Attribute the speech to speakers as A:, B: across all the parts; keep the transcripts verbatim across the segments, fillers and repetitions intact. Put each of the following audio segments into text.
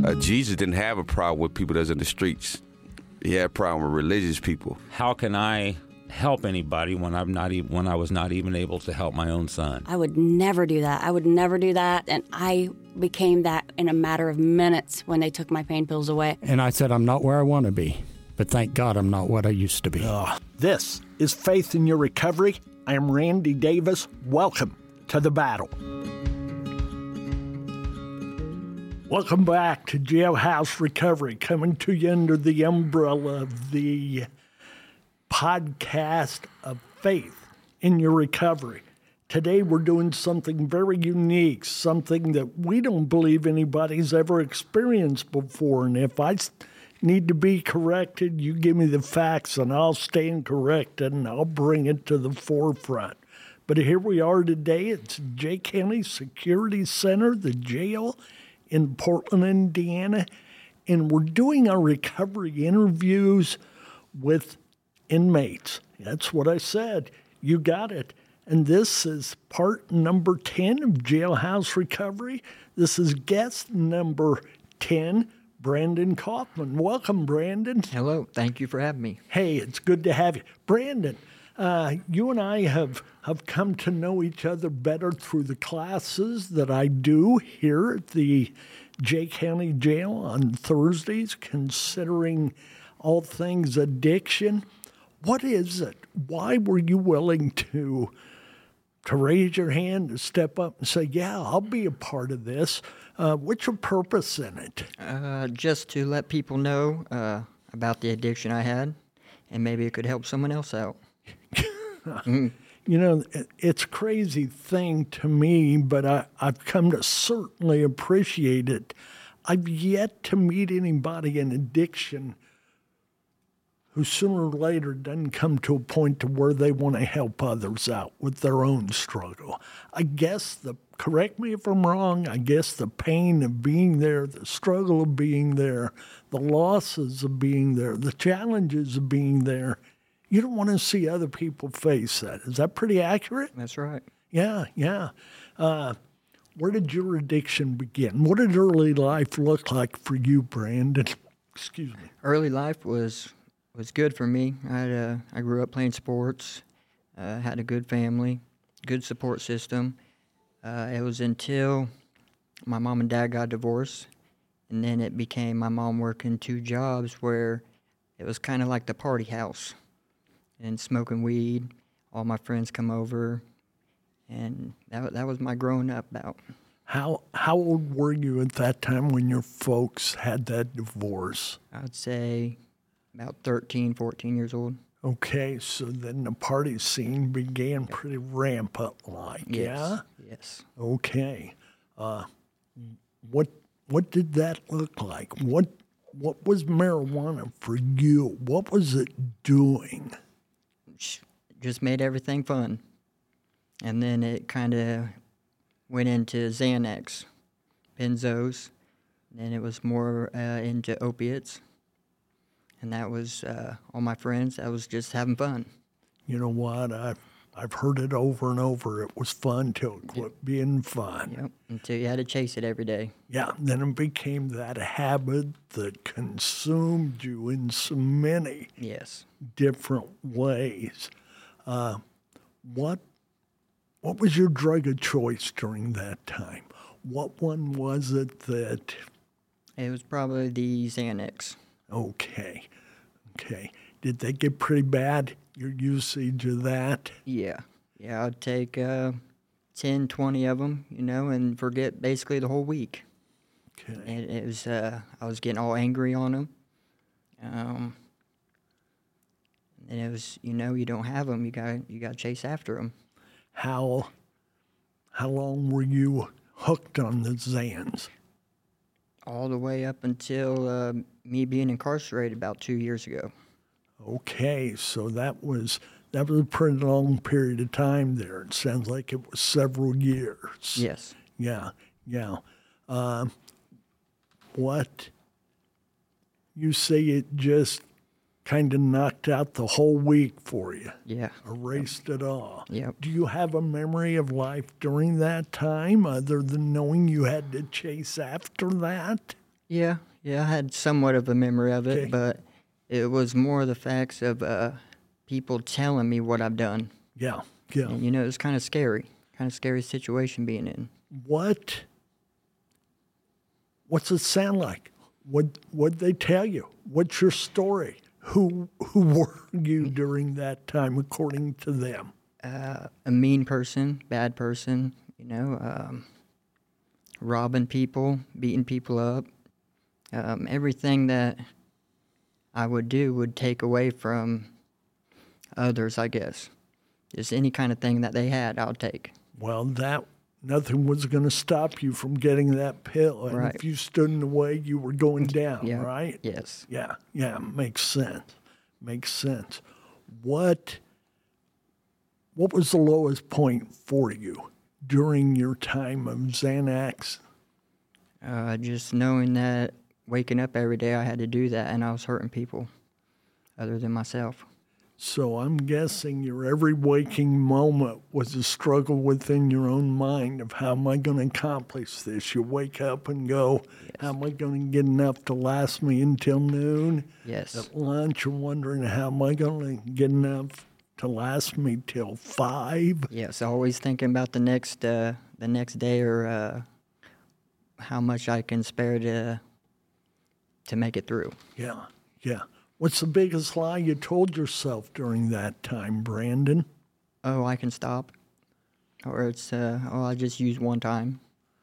A: Uh, Jesus didn't have a problem with people that's in the streets. He had a problem with religious people.
B: How can I help anybody when I'm not even, when I was not even able to help my own son?
C: I would never do that. I would never do that. And I became that in a matter of minutes when they took my pain pills away.
D: And I said, I'm not where I want to be, but thank God I'm not what I used to be.
E: Uh, this is Faith in Your Recovery. I am Randy Davis. Welcome to the battle. Welcome back to Jailhouse Recovery, coming to you under the umbrella of the podcast of Faith in Your Recovery. Today we're doing something very unique, something that we don't believe anybody's ever experienced before. And if I need to be corrected, you give me the facts and I'll stand corrected and I'll bring it to the forefront. But here we are today. It's Jay County Security Center, the jail in Portland, Indiana, and we're doing our recovery interviews with inmates. That's what I said. You got it. And this is part number ten of Jailhouse Recovery. This is guest number ten, Brandon Kaufman. Welcome, Brandon.
F: Hello. Thank you for having me.
E: Hey, it's good to have you. Brandon, uh, you and I have, have come to know each other better through the classes that I do here at the Jay County Jail on Thursdays, considering all things addiction. What is it? Why were you willing to, to raise your hand, to step up and say, yeah, I'll be a part of this? Uh, what's your purpose in it?
F: Uh, just to let people know uh, about the addiction I had, and maybe it could help someone else out.
E: mm. You know, it's a crazy thing to me, but I, I've come to certainly appreciate it. I've yet to meet anybody in addiction who sooner or later doesn't come to a point to where they want to help others out with their own struggle. I guess the, correct me if I'm wrong, I guess the pain of being there, the struggle of being there, the losses of being there, the challenges of being there, you don't want to see other people face that. Is that pretty accurate?
F: That's right.
E: Yeah, yeah. Uh, where did your addiction begin? What did early life look like for you, Brandon? Excuse me.
F: Early life was was good for me. I had a, I grew up playing sports, uh, had a good family, good support system. Uh, it was until my mom and dad got divorced, and then it became my mom working two jobs where it was kind of like the party house. And smoking weed, all my friends come over, and that that was my growing up about.
E: How how old were you at that time when your folks had that divorce?
F: I'd say about thirteen, fourteen years old.
E: Okay, so then the party scene began pretty rampant-like,
F: Yes.
E: yeah?
F: Yes.
E: Okay. Uh, what what did that look like? What what was marijuana for you? What was it doing?
F: Just made everything fun. And then it kind of went into Xanax, benzos, and it was more uh, into opiates. And that was uh, all my friends. I was just having fun.
E: You know what? I've, I've heard it over and over. It was fun till it quit yep. being fun.
F: Yep, until you had to chase it every day.
E: Yeah, then it became that habit that consumed you in so many
F: yes.
E: different ways. Uh, what what was your drug of choice during that time? What one was it that...
F: It was probably the Xanax.
E: Okay, okay. Did they get pretty bad, your usage of that?
F: Yeah. Yeah, I'd take uh, ten, twenty of them, you know, and forget basically the whole week.
E: Okay.
F: And it was, uh, I was getting all angry on them. Um... And it was, you know, you don't have them, you got you got to chase after them.
E: How how long were you hooked on the Xans?
F: All the way up until uh, me being incarcerated about two years ago.
E: Okay, so that was that was a pretty long period of time there. It sounds like it was several years.
F: Yes.
E: Yeah, yeah. Uh, what you say it just kind of knocked out the whole week for you.
F: Yeah.
E: Erased yep. it all.
F: Yep.
E: Do you have a memory of life during that time other than knowing you had to chase after that?
F: Yeah, yeah, I had somewhat of a memory of it,
E: Okay.
F: but it was more the facts of uh, people telling me what I've done.
E: Yeah, yeah.
F: And, you know, it was kind of scary, kind of scary situation being in.
E: What? What's it sound like? What What'd they tell you? What's your story? Who Who were you during that time, according to them?
F: Uh, a mean person, bad person, you know, um, robbing people, beating people up. Um, everything that I would do would take away from others, I guess. Just any kind of thing that they had, I'll take.
E: Well, that nothing was going to stop you from getting that pill, and
F: Right.
E: if you stood in the way, you were going down,
F: Yeah.
E: right?
F: Yes.
E: Yeah, yeah, makes sense. Makes sense. What What was the lowest point for you during your time of Xanax?
F: Uh, just knowing that waking up every day, I had to do that, and I was hurting people other than myself.
E: So I'm guessing your every waking moment was a struggle within your own mind of how am I going to accomplish this? You wake up and go, how am I going to get enough to last me until noon?
F: Yes.
E: At lunch, you're wondering how am I going to get enough to last me till five?
F: Yes, always thinking about the next uh, the next day or uh, how much I can spare to to make it through.
E: Yeah, yeah. What's the biggest lie you told yourself during that time, Brandon?
F: Oh, I can stop, or it's uh, oh, I just use one time.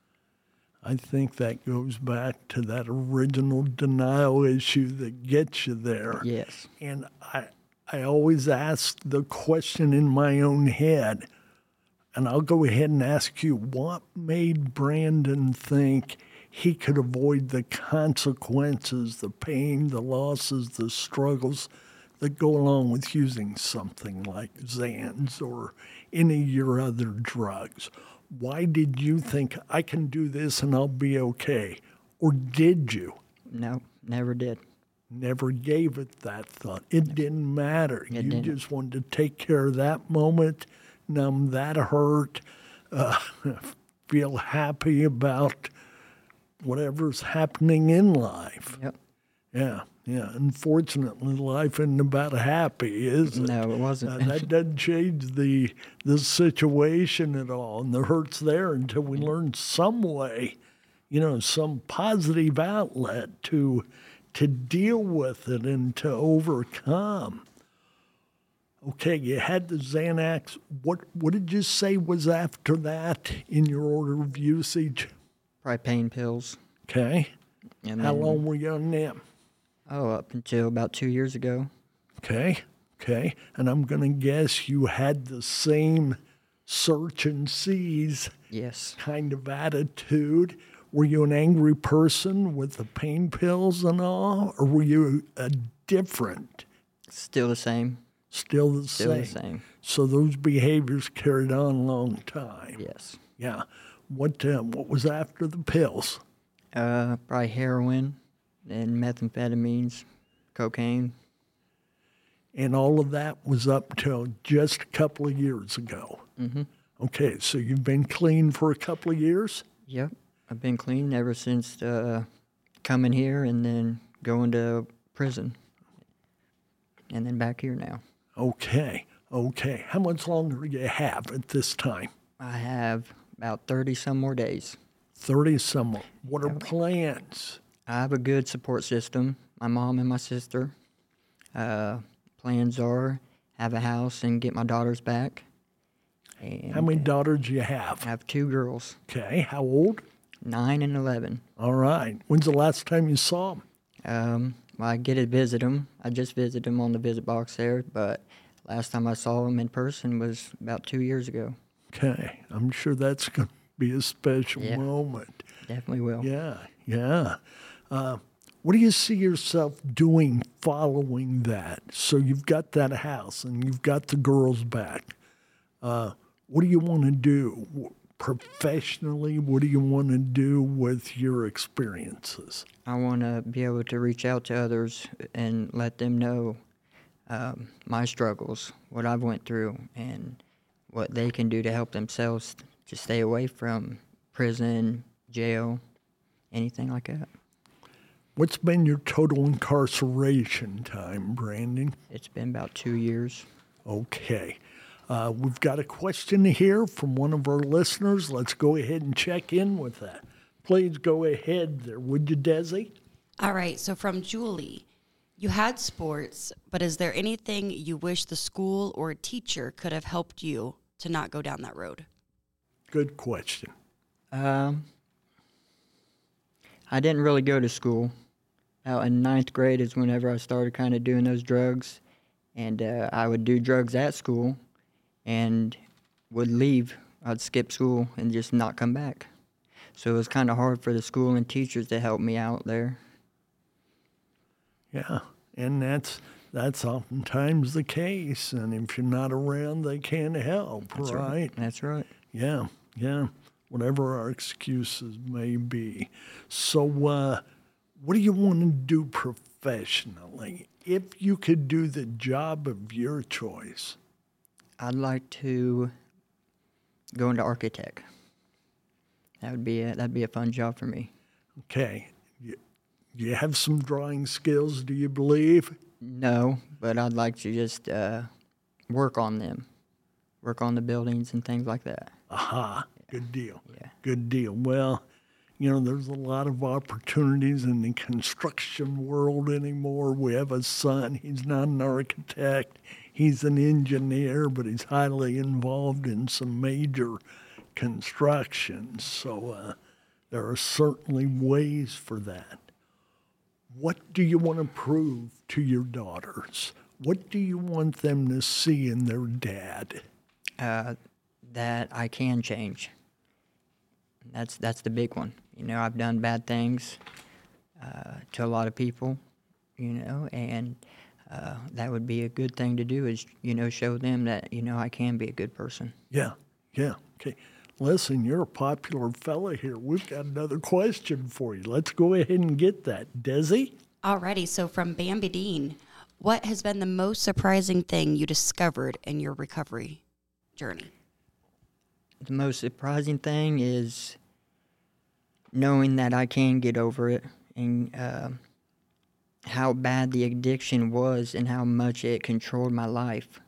E: I think that goes back to that original denial issue that gets you there.
F: Yes.
E: And I, I always ask the question in my own head, and I'll go ahead and ask you, what made Brandon think he could avoid the consequences, the pain, the losses, the struggles that go along with using something like Xans or any of your other drugs? Why did you think, I can do this and I'll be okay? Or did you?
F: No, never did.
E: Never gave it that thought. It didn't matter.
F: It
E: you
F: didn't.
E: just wanted to take care of that moment, numb that hurt, uh, feel happy about whatever's happening in life.
F: Yep.
E: Yeah, yeah. Unfortunately, life isn't about happy, is it?
F: No, it wasn't.
E: Uh, that doesn't change the the situation at all, and the hurt's there until we learn some way, you know, some positive outlet to to deal with it and to overcome. Okay, you had the Xanax. What what did you say was after that in your order of usage?
F: Probably pain pills.
E: Okay.
F: And
E: How
F: then-
E: long were you on them?
F: Oh, up until about two years ago.
E: Okay, okay. And I'm going to guess you had the same search and seize
F: Yes.
E: kind of attitude. Were you an angry person with the pain pills and all, or were you a different,
F: Still the same.
E: still the
F: Still
E: same?
F: the same.
E: So those behaviors carried on a long time.
F: Yes.
E: Yeah. What uh, what was after the pills?
F: Uh, probably heroin and methamphetamines, cocaine.
E: And all of that was up till just a couple of years ago.
F: Mm-hmm.
E: Okay, so you've been clean for a couple of years?
F: Yep. I've been clean ever since uh, coming here and then going to prison. And then back here now.
E: Okay, okay. How much longer do you have at this time?
F: I have about thirty some more days.
E: thirty some more. What are plans?
F: I have a good support system. My mom and my sister. Uh, plans are have a house and get my daughters back. And
E: How many daughters do you have?
F: I have two girls,
E: Okay, how old?
F: nine and eleven.
E: All right. When's the last time you saw them?
F: Um, well, I get to visit them. I just visited them on the visit box there, but last time I saw them in person was about two years ago.
E: Okay, I'm sure that's going to be a special
F: Yeah.
E: moment.
F: Definitely will.
E: Yeah, yeah. Uh, what do you see yourself doing following that? So you've got that house and you've got the girls back. Uh, what do you want to do W- professionally? What do you want to do with your experiences?
F: I want to be able to reach out to others and let them know um, my struggles, what I've went through, and what they can do to help themselves to stay away from prison, jail, anything like that.
E: What's been your total incarceration time, Brandon?
F: It's been about two years.
E: Okay. Uh, we've got a question here from one of our listeners. Let's go ahead and check in with that. Please go ahead there, would you, Desi?
G: All right, so from Julie, you had sports, but is there anything you wish the school or a teacher could have helped you to not go down that road?
E: Good question.
F: Um, I didn't really go to school. Out in ninth grade is whenever I started kind of doing those drugs. And uh, I would do drugs at school and would leave. I'd skip school and just not come back. So it was kind of hard for the school and teachers to help me out there.
E: Yeah, and that's that's oftentimes the case. And if you're not around, they can't help,
F: That's
E: right?
F: right. That's right.
E: Yeah, yeah. Whatever our excuses may be. So, uh, what do you want to do professionally? If you could do the job of your choice.
F: I'd like to go into architect. That would be a, that'd be a fun job for me.
E: Okay. You, you have some drawing skills, do you believe?
F: No, but I'd like to just uh, work on them, work on the buildings and things like that.
E: Aha. Good deal.
F: Yeah.
E: Good deal. Well, you know, there's a lot of opportunities in the construction world anymore. We have a son. He's not an architect. He's an engineer, but he's highly involved in some major construction. So uh, there are certainly ways for that. What do you want to prove to your daughters? What do you want them to see in their dad?
F: Uh, that I can change. That's that's the big one. You know, I've done bad things uh, to a lot of people, you know, and uh, that would be a good thing to do is, you know, show them that, you know, I can be a good person.
E: Yeah, yeah. Okay. Listen, you're a popular fella here. We've got another question for you. Let's go ahead and get that. Desi?
G: Alrighty, so from Bambi Dean, what has been the most surprising thing you discovered in your recovery journey?
F: The most surprising thing is knowing that I can get over it and uh, how bad the addiction was and how much it controlled my life.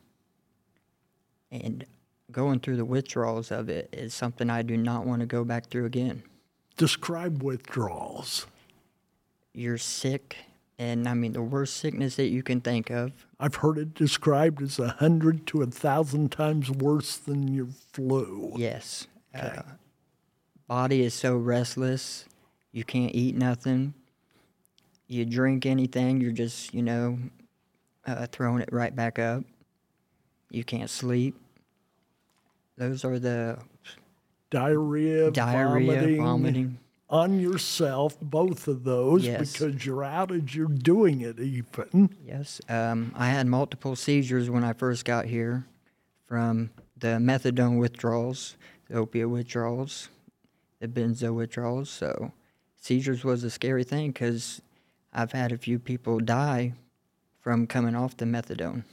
F: And going through the withdrawals of it is something I do not want to go back through again.
E: Describe withdrawals.
F: You're sick, and I mean the worst sickness that you can think of.
E: I've heard it described as a hundred to a thousand times worse than your flu.
F: Yes.
E: Okay.
F: Uh, body is so restless. You can't eat nothing. You drink anything, you're just, you know, uh, throwing it right back up. You can't sleep. Those are the
E: Diarrhea,
F: diarrhea,
E: vomiting,
F: vomiting.
E: on yourself, both of those,
F: Yes.
E: because you're out as you're doing it even.
F: Yes. Um, I had multiple seizures when I first got here from the methadone withdrawals, the opiate withdrawals, the benzo withdrawals. So seizures was a scary thing because I've had a few people die from coming off the methadone.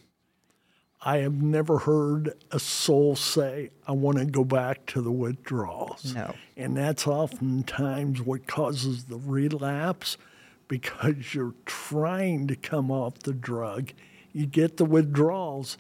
E: I have never heard a soul say, I want to go back to the withdrawals.
F: No.
E: And that's oftentimes what causes the relapse, because you're trying to come off the drug. You get the withdrawals,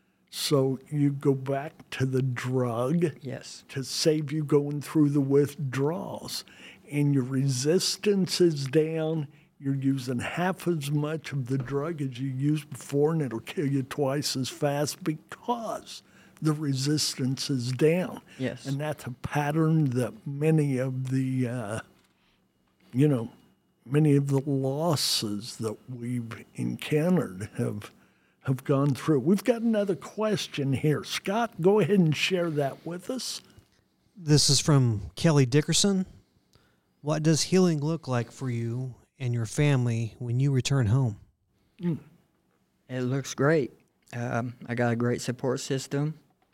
E: so you go back to the drug
F: Yes.
E: to save you going through the withdrawals. And your resistance is down. You're using half as much of the drug as you used before, and it'll kill you twice as fast because the resistance is down.
F: Yes.
E: And that's a pattern that many of the, uh, you know, many of the losses that we've encountered have have gone through. We've got another question here. Scott, go ahead and share that with us.
H: This is from Kelly Dickerson. What does healing look like for you and your family when you return home?
F: Mm. It looks great. Um, I got a great support system,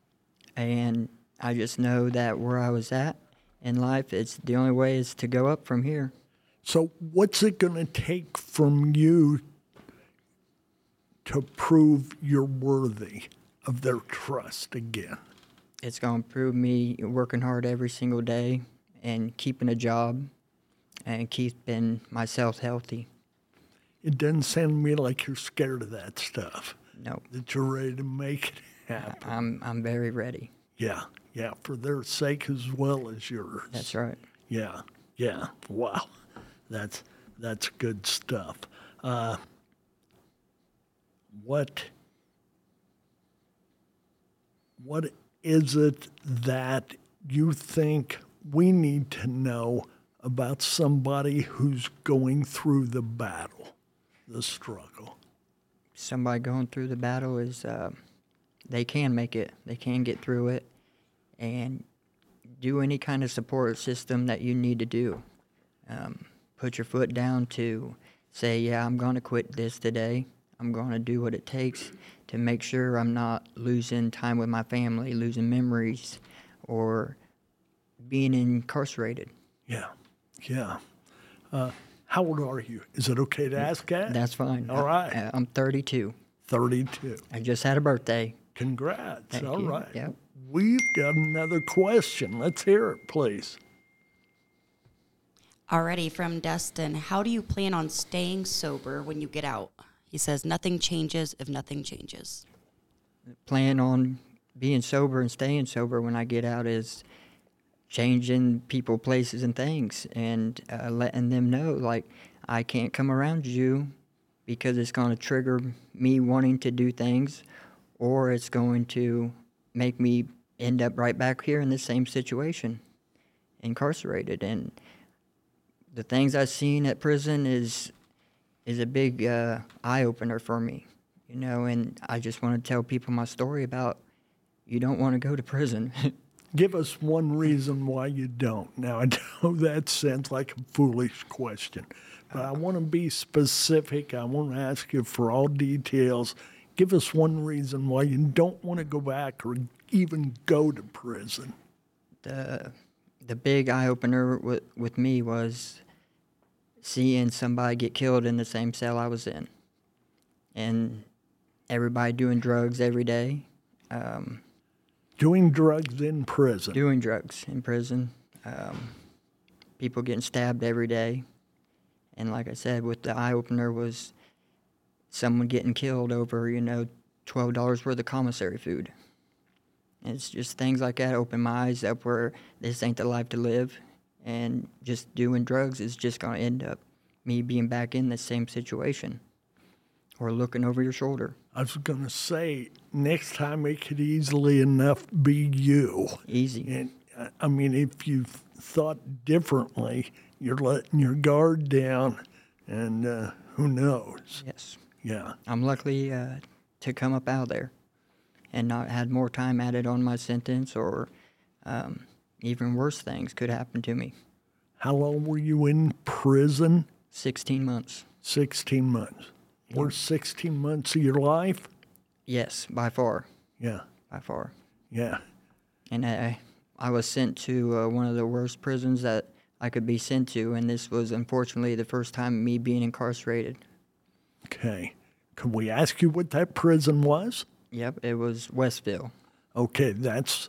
F: and I just know that where I was at in life, it's the only way is to go up from here.
E: So what's it going to take from you to prove you're worthy of their trust again?
F: It's going to prove me working hard every single day and keeping a job and keeping myself healthy.
E: it doesn't sound to me like you're scared of that stuff.
F: No,
E: That you're ready to make it happen.
F: I'm I'm very ready.
E: Yeah, yeah, for their sake as well as yours.
F: That's right.
E: Yeah, yeah. Wow, that's that's good stuff. Uh, what what is it that you think we need to know about somebody who's going through the battle, the struggle?
F: Somebody going through the battle is uh, they can make it. They can get through it, and do any kind of support system that you need to do. Um, put your foot down to say, yeah, I'm going to quit this today. I'm going to do what it takes to make sure I'm not losing time with my family, losing memories, or being incarcerated.
E: Yeah, yeah. Uh, how old are you? Is it okay to ask that?
F: That's fine.
E: All right.
F: Uh, I'm thirty-two.
E: thirty-two.
F: I just had a birthday.
E: Congrats.
F: Thank
E: All
F: you.
E: right.
F: Yep.
E: We've got another question. Let's hear it, please.
G: Alrighty, from Destin. How do you plan on staying sober when you get out? He says nothing changes if nothing changes.
F: Plan on being sober and staying sober when I get out is changing people, places, and things, and uh, letting them know, like, I can't come around you because it's going to trigger me wanting to do things, or it's going to make me end up right back here in the same situation, incarcerated. And the things I've seen at prison is is a big uh, eye-opener for me, you know, and I just want to tell people my story about you don't want to go to prison.
E: Give us one reason why you don't. Now, I know that sounds like a foolish question, but I want to be specific. I want to ask you for all details. Give us one reason why you don't want to go back or even go to prison.
F: The the big eye opener with with me was seeing somebody get killed in the same cell I was in, and everybody doing drugs every day. Um,
E: Doing drugs in prison.
F: doing drugs in prison. Um, people getting stabbed every day, and like I said, with the eye opener was someone getting killed over, you know, twelve dollars worth of commissary food. And it's just things like that open my eyes up where this ain't the life to live, and just doing drugs is just going to end up me being back in the same situation or looking over your shoulder.
E: I was going to say, next time it could easily enough be you.
F: Easy.
E: And uh, I mean, if you thought differently, you're letting your guard down, and uh, who knows?
F: Yes.
E: Yeah.
F: I'm lucky uh, to come up out of there and not had more time added on my sentence, or um, even worse things could happen to me.
E: How long were you in prison?
F: sixteen months.
E: sixteen months. Worst sixteen months of your life?
F: Yes, by far.
E: Yeah.
F: By far.
E: Yeah.
F: And I, I was sent to uh, one of the worst prisons that I could be sent to, and this was unfortunately the first time me being incarcerated.
E: Okay. Can we ask you what that prison was?
F: Yep, it was Westville.
E: Okay, that's,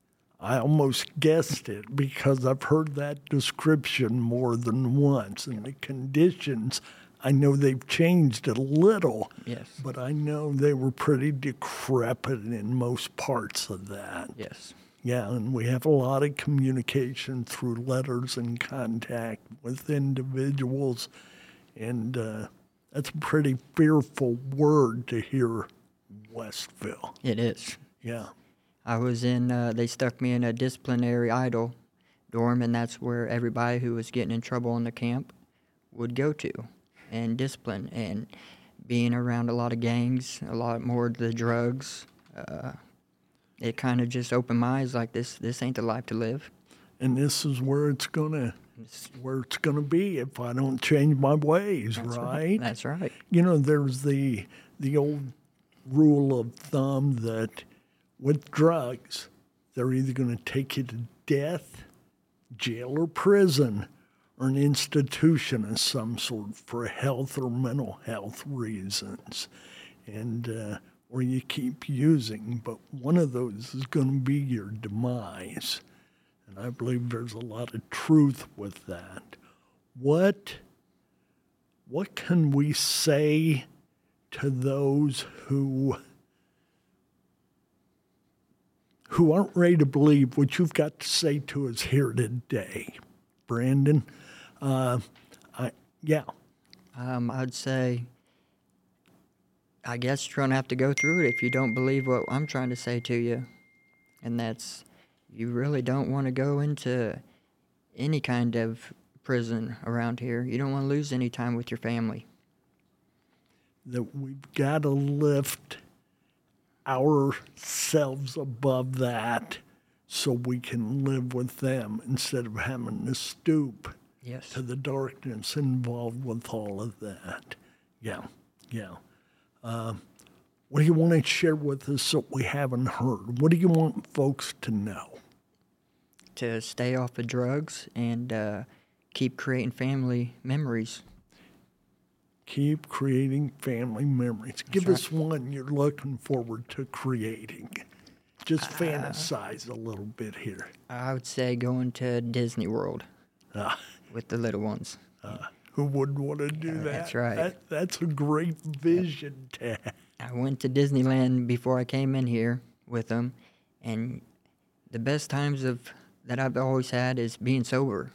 E: I almost guessed it because I've heard that description more than once. And the conditions, I know they've changed a little,
F: Yes.
E: but I know they were pretty decrepit in most parts of that.
F: Yes.
E: Yeah, and we have a lot of communication through letters and contact with individuals, and uh, that's a pretty fearful word to hear, Westville.
F: It is.
E: Yeah.
F: I was in, uh, they stuck me in a disciplinary idle dorm, and that's where everybody who was getting in trouble in the camp would go to and discipline. And being around a lot of gangs, a lot more of the drugs, uh, it kind of just opened my eyes like this, this ain't the life to live.
E: And this is where it's gonna, where it's gonna be if I don't change my ways,
F: That's
E: right?
F: That's right.
E: You know, there's the the old rule of thumb that with drugs, they're either going to take you to death, jail or prison, or an institution of some sort for health or mental health reasons, and uh, or you keep using. But one of those is going to be your demise, and I believe there's a lot of truth with that. What what can we say to those who who aren't ready to believe what you've got to say to us here today? Brandon, uh, I, yeah.
F: Um, I'd say, I guess you're going to have to go through it if you don't believe what I'm trying to say to you. And that's, you really don't want to go into any kind of prison around here. You don't want to lose any time with your family.
E: That we've got to lift ourselves above that so we can live with them instead of having to stoop
F: Yes.
E: to the darkness involved with all of that. Yeah, yeah. Uh, what do you want to share with us that we haven't heard? What do you want folks to know?
F: To stay off of drugs and uh, keep creating family memories.
E: Keep creating family memories. Give
F: right.
E: us one you're looking forward to creating. Just fantasize a little bit here.
F: I would say going to Disney World
E: Uh,
F: with the little ones.
E: uh, who wouldn't want to do that?
F: that's right.
E: That, that's a great vision to have.
F: I went to Disneyland before I came in here with them, and the best times of that I've always had is being sober.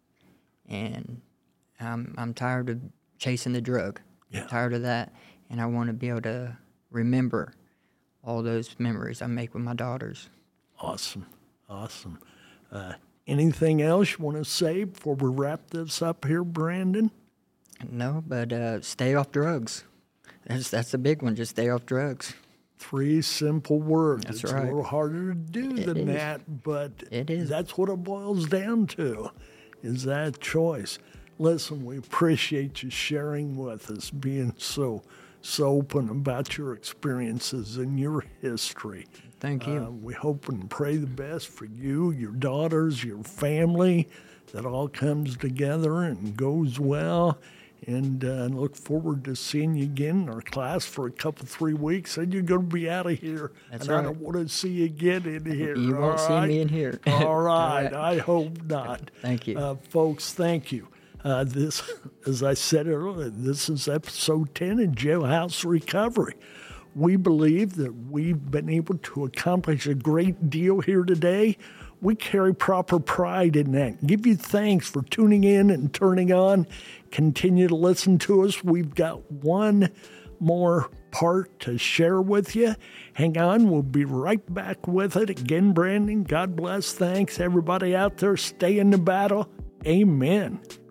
F: And I'm I'm tired of chasing the drug.
E: Yeah.
F: I'm tired of that, and I want to be able to remember all those memories I make with my daughters.
E: Awesome, awesome. Uh, anything else you want to say before we wrap this up here, Brandon?
F: No, but uh, stay off drugs. That's that's a big one. Just stay off drugs.
E: Three simple words.
F: That's
E: it's
F: right.
E: a little harder to do
F: It
E: than
F: is.
E: that, but
F: It is.
E: that's what it boils down to, is that choice. Listen, we appreciate you sharing with us, being so so open about your experiences and your history.
F: Thank you.
E: Uh, we hope and pray the best for you, your daughters, your family, that all comes together and goes well. And uh, look forward to seeing you again in our class for a couple, three weeks. And you're going to be out of here.
F: That's
E: and
F: right.
E: I don't want to see you again in here.
F: You won't
E: all
F: see
E: right?
F: me in here.
E: All right.
F: right.
E: I hope not.
F: Thank you.
E: Uh, folks, thank you. Uh, this, as I said earlier, this is episode ten of Jailhouse Recovery. We believe that we've been able to accomplish a great deal here today. We carry proper pride in that. Give you thanks for tuning in and turning on. Continue to listen to us. We've got one more part to share with you. Hang on. We'll be right back with it. Again, Brandon, God bless. Thanks, everybody out there. Stay in the battle. Amen.